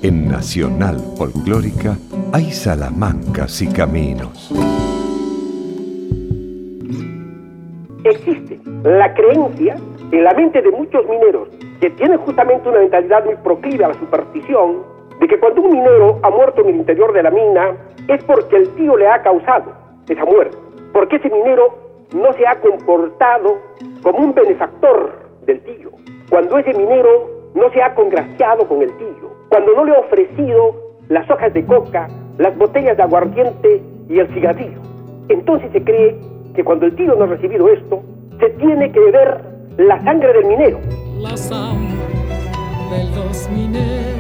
En Nacional Folclórica hay salamancas y caminos. Existe la creencia en la mente de muchos mineros que tienen justamente una mentalidad muy proclive a la superstición, de que cuando un minero ha muerto en el interior de la mina es porque el tío le ha causado esa muerte, porque ese minero no se ha comportado como un benefactor del tío, cuando ese minero no se ha congraciado con el tío, cuando no le ha ofrecido las hojas de coca, las botellas de aguardiente y el cigarrillo. Entonces se cree que cuando el tío no ha recibido esto, se tiene que beber la sangre del minero. La sangre de los mineros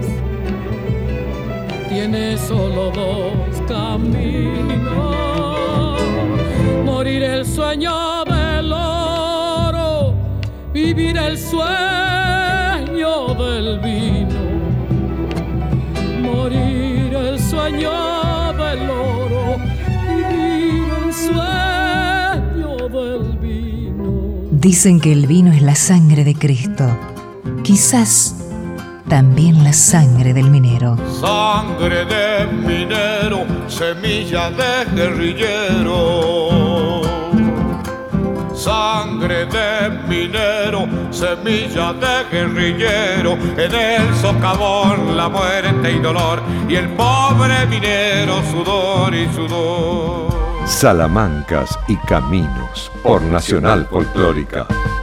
tiene solo dos caminos: morir el sueño del oro, vivir el sueño del vino. Morir el sueño del oro, vivir el sueño del vino. Dicen que el vino es la sangre de Cristo, quizás también la sangre del minero. Sangre de minero, semilla de guerrillero. Sangre de minero, semilla de guerrillero. En el socavón la muerte y dolor, y el pobre minero sudor y sudor. Salamancas y caminos por Nacional Folclórica.